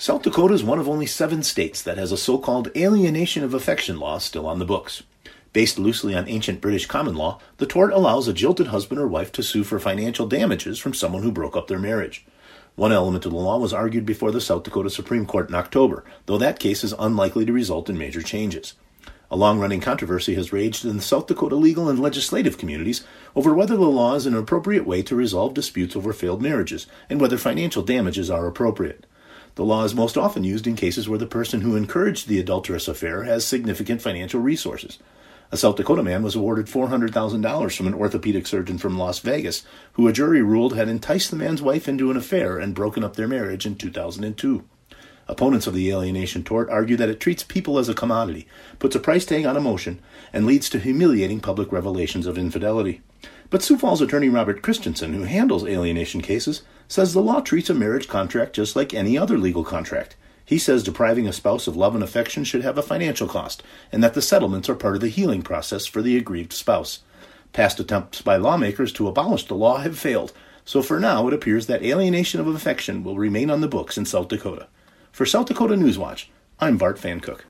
South Dakota is one of only 7 states that has a so-called alienation of affection law still on the books. Based loosely on ancient British common law, the tort allows a jilted husband or wife to sue for financial damages from someone who broke up their marriage. One element of the law was argued before the South Dakota Supreme Court in October, though that case is unlikely to result in major changes. A long-running controversy has raged in the South Dakota legal and legislative communities over whether the law is an appropriate way to resolve disputes over failed marriages and whether financial damages are appropriate. The law is most often used in cases where the person who encouraged the adulterous affair has significant financial resources. A South Dakota man was awarded $400,000 from an orthopedic surgeon from Las Vegas, who a jury ruled had enticed the man's wife into an affair and broken up their marriage in 2002. Opponents of the alienation tort argue that it treats people as a commodity, puts a price tag on emotion, and leads to humiliating public revelations of infidelity. But Sioux Falls attorney Robert Christensen, who handles alienation cases, says the law treats a marriage contract just like any other legal contract. He says depriving a spouse of love and affection should have a financial cost, and that the settlements are part of the healing process for the aggrieved spouse. Past attempts by lawmakers to abolish the law have failed, so for now it appears that alienation of affection will remain on the books in South Dakota. For South Dakota Newswatch, I'm Bart Fancook.